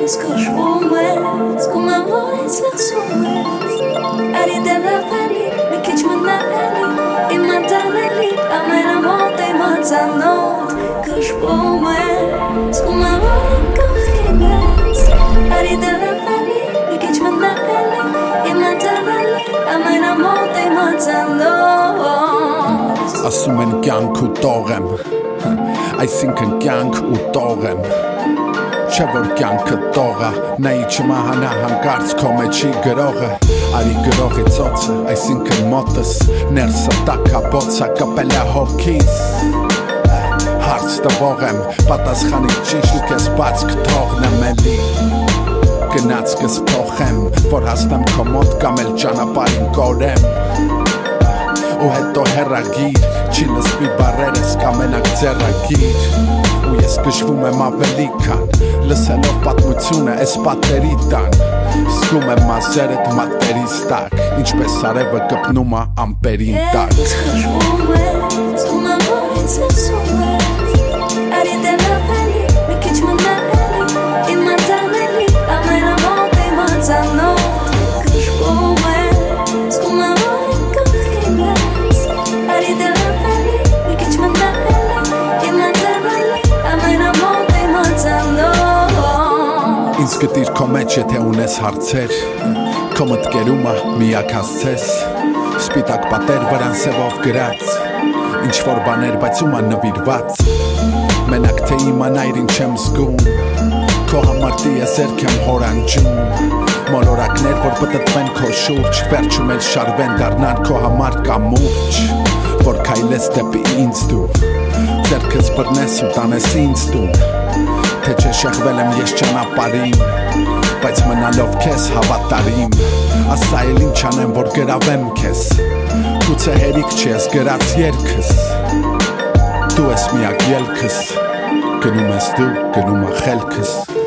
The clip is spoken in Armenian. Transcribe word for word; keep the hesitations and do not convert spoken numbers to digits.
Իսկ հաշվում ես, գումեմ որից վախսում ես Արի դելավելի, մի քիչ մնալելի Իմ անդանելի, ամենամոտ իմ անծանոթ Կշվում ես, գումեմ որին կողքին ես Արի դելավելի, մի քիչ մնալելի Իմ անդանելի, ամենամոտ իմ անծանոթ Ասում են կյանք ու տող եմ Այսինքն կյանք ու տող եմ Չէ որ կյանքը տողա Նայի չմահանա հանկարծ քո մեջի գրողը Արի գրողի ծոցը Այսինքն մոտս Ներսը տակաբոցա կպել է հոգիս Հարց տվող եմ Պատասխանի ճիշտ ու կես բաց կթողնեմ էլի Գնաց կսփոխեմ Որ հասնեմ քո մոտ կամ էլ ճանապարհին կորեմ Ու հետո հեռագիր Չի լսվի բարերս կամենակ ձեռագիր Ու ես գժվում եմ ավելի քան Լսելով պատմությունը էս պատերի տան Զգում եմ մազերդ մատերիս տակ Ինչպես արևը կպնում է ամպերին տակ Ես խշվում ես, զգում եմ որից վախսում ես Արի դելավելի, մի քիչ մնալելի Իմ անդանելի, ամենամոտ իմ անծանոթ Խշվում ես, զգում եմ որին կողքին ես Արի դելավելի, մի քիչ մնալելի Իմ անդանելի, ամենամոտ իմ անծանոթ Ինձ գտիր քո մեջ եթե ունես հարցեր Քո մտքերումը միակ հասցես Սպիտակ պատեր վրան սևով գրած Ինչ-որ բաներ բայց ում աննվիրված Մենակ թե իմանայր ինչ եմ զգում Քո համար տիեզերք եմ հորանջում Մոլորակներ որ պտտվեն քո շուրջ Վերջում էլ շարվեն դառնան քո համար կամուրջ Որ քայլես դեպի ինձ դու Ձեռքս բռնես ու տանես ինձ դու Թե չէ շեղվել եմ ես ճանապարհին Բայց մնալով քեզ հավատարիմ Ասա էլ ինչ անեմ որ գրավեմ քեզ Գուցե հերիք չի ես գրած երգս Դու ես միակ ելքս Գնում ես դու, գնում է խելքս